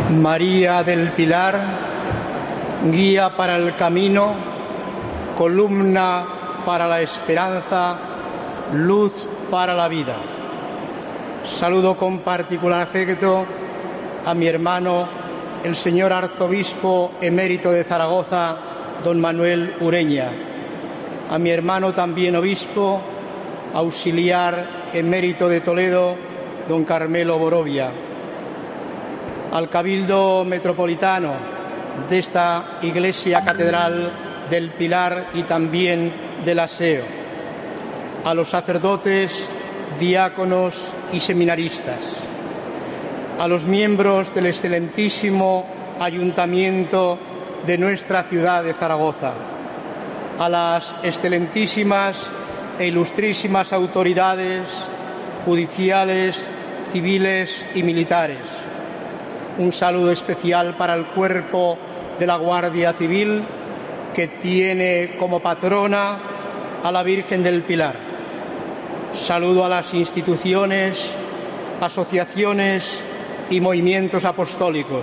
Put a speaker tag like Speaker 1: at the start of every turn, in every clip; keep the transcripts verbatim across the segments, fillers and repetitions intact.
Speaker 1: María del Pilar, guía para el camino, columna para la esperanza, luz para la vida. Saludo con particular afecto a mi hermano, el señor arzobispo emérito de Zaragoza, don Manuel Ureña, a mi hermano también obispo, auxiliar emérito de Toledo, don Carmelo Borovia, al Cabildo Metropolitano de esta Iglesia Catedral del Pilar y también del Aseo, a los sacerdotes, diáconos y seminaristas, a los miembros del excelentísimo Ayuntamiento de nuestra ciudad de Zaragoza, a las excelentísimas e ilustrísimas autoridades judiciales, civiles y militares. Un saludo especial para el cuerpo de la Guardia Civil, que tiene como patrona a la Virgen del Pilar. Saludo a las instituciones, asociaciones y movimientos apostólicos,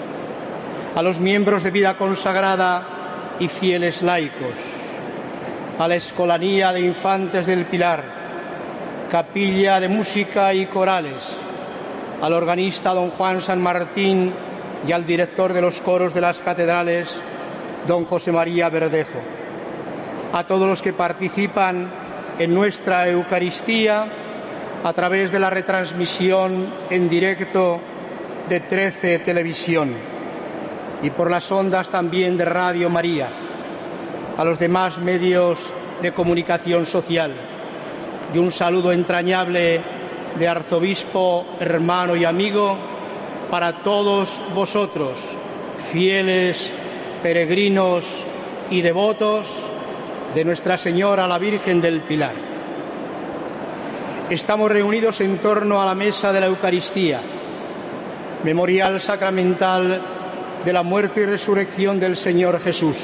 Speaker 1: a los miembros de vida consagrada y fieles laicos, a la Escolanía de Infantes del Pilar, Capilla de Música y Corales, al organista don Juan San Martín y al director de los coros de las catedrales, don José María Verdejo, a todos los que participan en nuestra Eucaristía a través de la retransmisión en directo de trece Televisión y por las ondas también de Radio María, a los demás medios de comunicación social, y un saludo entrañable de arzobispo, hermano y amigo para todos vosotros, fieles, peregrinos y devotos de Nuestra Señora la Virgen del Pilar. Estamos reunidos en torno a la mesa de la Eucaristía, memorial sacramental de la muerte y resurrección del Señor Jesús,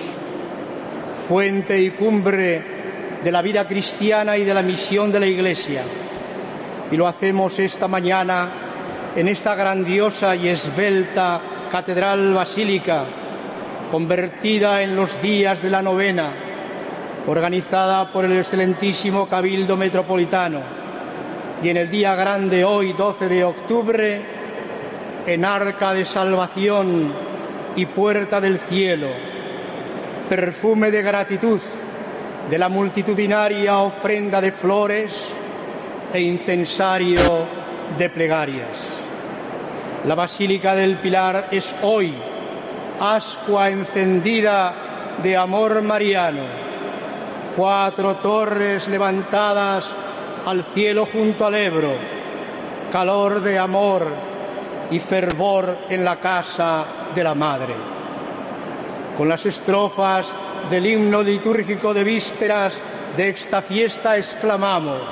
Speaker 1: fuente y cumbre de la vida cristiana y de la misión de la Iglesia. Y lo hacemos esta mañana en esta grandiosa y esbelta catedral basílica, convertida en los días de la novena, organizada por el excelentísimo Cabildo Metropolitano, y en el día grande, hoy doce de octubre, en arca de salvación y puerta del cielo, perfume de gratitud de la multitudinaria ofrenda de flores e incensario de plegarias. La Basílica del Pilar es hoy ascua encendida de amor mariano, cuatro torres levantadas al cielo junto al Ebro, calor de amor y fervor en la casa de la Madre. Con las estrofas del himno litúrgico de vísperas de esta fiesta exclamamos: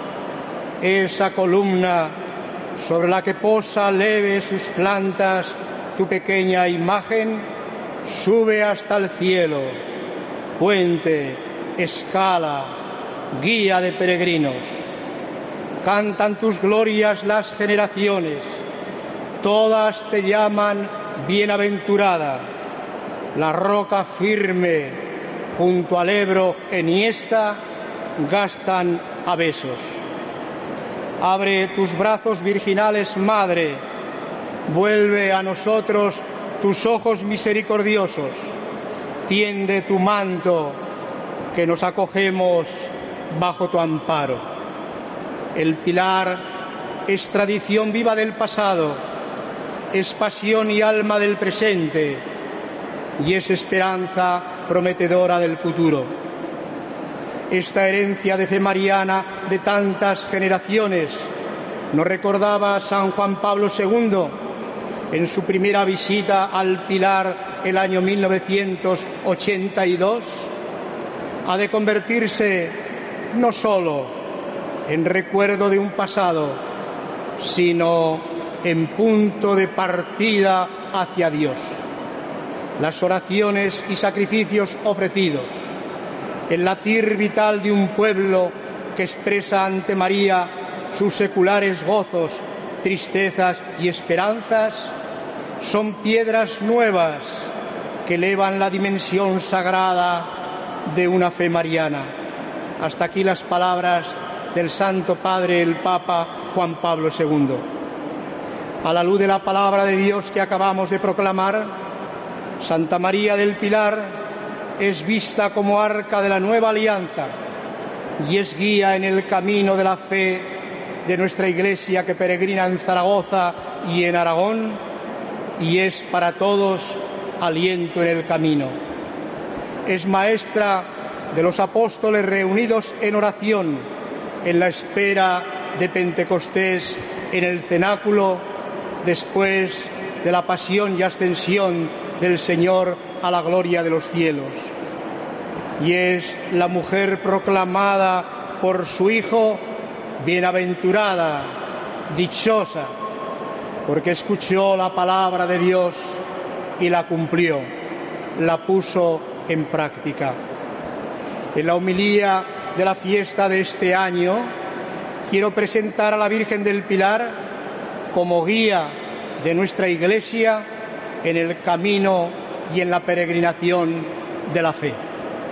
Speaker 1: esa columna sobre la que posa leve sus plantas tu pequeña imagen, sube hasta el cielo, puente, escala, guía de peregrinos. Cantan tus glorias las generaciones, todas te llaman bienaventurada. La roca firme junto al Ebro enhiesta gastan a besos. Abre tus brazos virginales, Madre, vuelve a nosotros tus ojos misericordiosos, tiende tu manto, que nos acogemos bajo tu amparo. El Pilar es tradición viva del pasado, es pasión y alma del presente, y es esperanza prometedora del futuro. Esta herencia de fe mariana de tantas generaciones nos recordaba San Juan Pablo segundo en su primera visita al Pilar el año mil novecientos ochenta y dos. Ha de convertirse no solo en recuerdo de un pasado, sino en punto de partida hacia Dios. Las oraciones y sacrificios ofrecidos, el latir vital de un pueblo que expresa ante María sus seculares gozos, tristezas y esperanzas, son piedras nuevas que elevan la dimensión sagrada de una fe mariana. Hasta aquí las palabras del Santo Padre, el Papa Juan Pablo segundo. A la luz de la palabra de Dios que acabamos de proclamar, Santa María del Pilar es vista como arca de la nueva alianza y es guía en el camino de la fe de nuestra Iglesia que peregrina en Zaragoza y en Aragón, y es para todos aliento en el camino. Es maestra de los apóstoles reunidos en oración en la espera de Pentecostés en el cenáculo, después de la pasión y ascensión del Señor a la gloria de los cielos. Y es la mujer proclamada por su Hijo bienaventurada, dichosa, porque escuchó la palabra de Dios y la cumplió, la puso en práctica. En la homilía de la fiesta de este año, quiero presentar a la Virgen del Pilar como guía de nuestra Iglesia en el camino y en la peregrinación de la fe.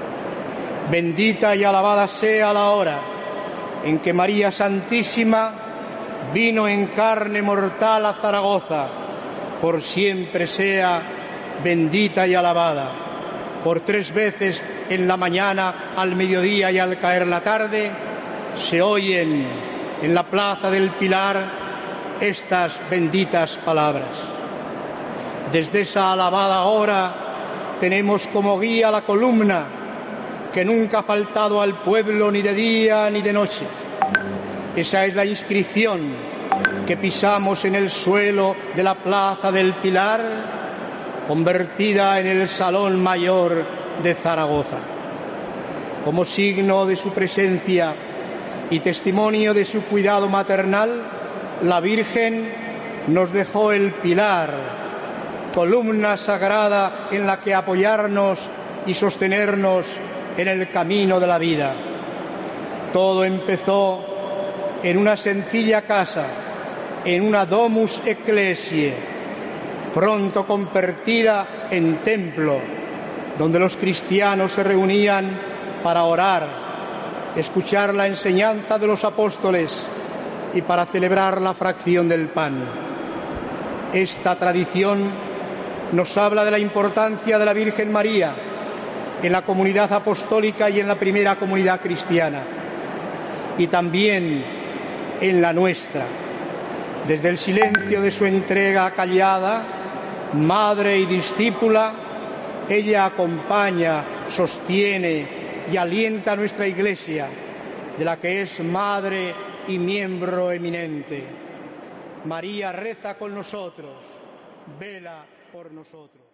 Speaker 1: Bendita y alabada sea la hora en que María Santísima vino en carne mortal a Zaragoza. Por siempre sea bendita y alabada. Por tres veces en la mañana, al mediodía y al caer la tarde, se oyen en la plaza del Pilar estas benditas palabras. Desde esa alabada hora tenemos como guía la columna que nunca ha faltado al pueblo ni de día ni de noche. Esa es la inscripción que pisamos en el suelo de la plaza del Pilar, convertida en el Salón Mayor de Zaragoza. Como signo de su presencia y testimonio de su cuidado maternal, la Virgen nos dejó el pilar, columna sagrada en la que apoyarnos y sostenernos en el camino de la vida. Todo empezó en una sencilla casa, en una domus ecclesiae, pronto convertida en templo, donde los cristianos se reunían para orar, escuchar la enseñanza de los apóstoles y para celebrar la fracción del pan. Esta tradición nos habla de la importancia de la Virgen María en la comunidad apostólica y en la primera comunidad cristiana, y también en la nuestra. Desde el silencio de su entrega callada, madre y discípula, ella acompaña, sostiene y alienta a nuestra Iglesia, de la que es madre y miembro eminente. María reza con nosotros, vela por nosotros.